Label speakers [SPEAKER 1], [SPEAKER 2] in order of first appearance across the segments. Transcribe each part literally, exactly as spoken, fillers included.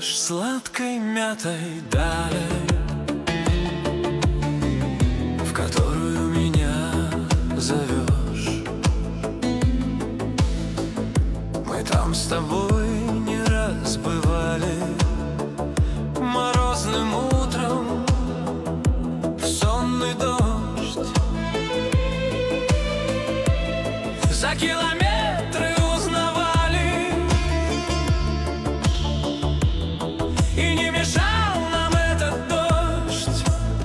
[SPEAKER 1] пахнешь сладкой мятой далее, в которую меня зовешь. Мы там с тобой не раз бывали морозным утром в сонный дождь. За километры узнавали, и не мешал нам этот дождь.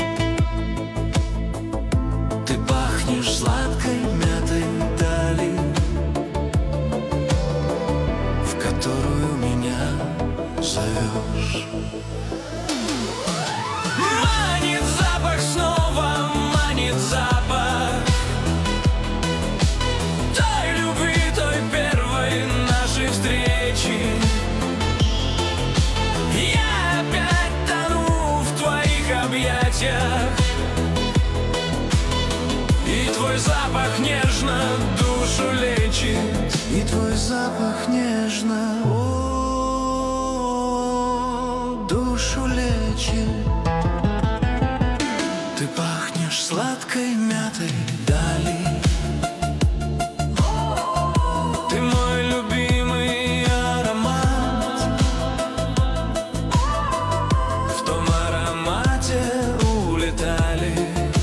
[SPEAKER 1] Ты пахнешь сладкой мятой дали, в которую меня зовешь. Манит запах снова, манит запах той любви, той первой нашей встречи. Я опять тону в твоих объятиях, и твой запах нежно душу лечит, и твой запах нежно, о, душу лечит. Ты пахнешь сладкой мятой дали, ты мой любимый аромат. В том аромате улетали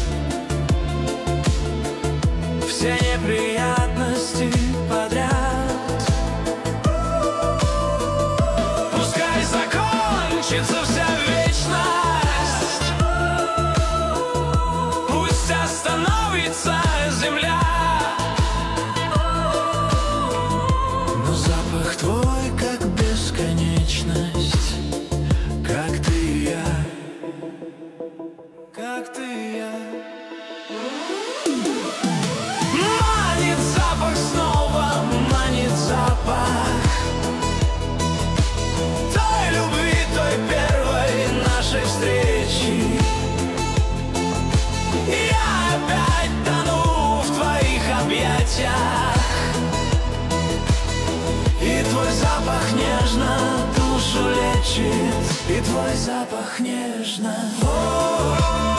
[SPEAKER 1] все неприятности подряд. Пускай закончится вся вечность, пусть остановится земля, но запах твой как бесконечность, как ты и я, как ты и я. Манит запах снова, манит запах той любви, той первой нашей встречи. Я опять тону в твоих объятиях, и твой запах нежно душу лечит, и твой запах нежно, о-о-о.